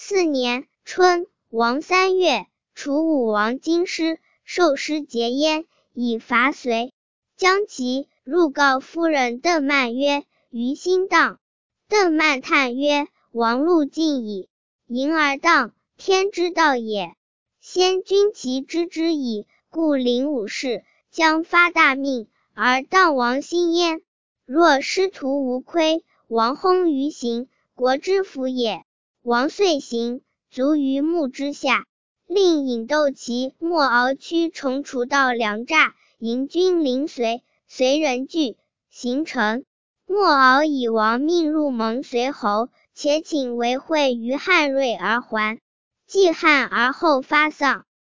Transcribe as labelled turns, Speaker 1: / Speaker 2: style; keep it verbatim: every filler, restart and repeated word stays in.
Speaker 1: 四年春，王三月，楚武王京师，受师节焉，以伐隋。将其入告夫人邓曼曰：于心荡。邓曼叹曰：王路尽矣，淫而荡，天之道也。先君其知之矣，故临武士，将发大命，而荡王心焉。若师徒无亏，王薨于行，国之福也。王遂行，卒于木之下，令引窦齐莫敖驱虫除到梁诈，迎军临随，随人惧，行城。莫敖以王命入蒙随侯，且请为惠于汉瑞而还。既汉而后发丧。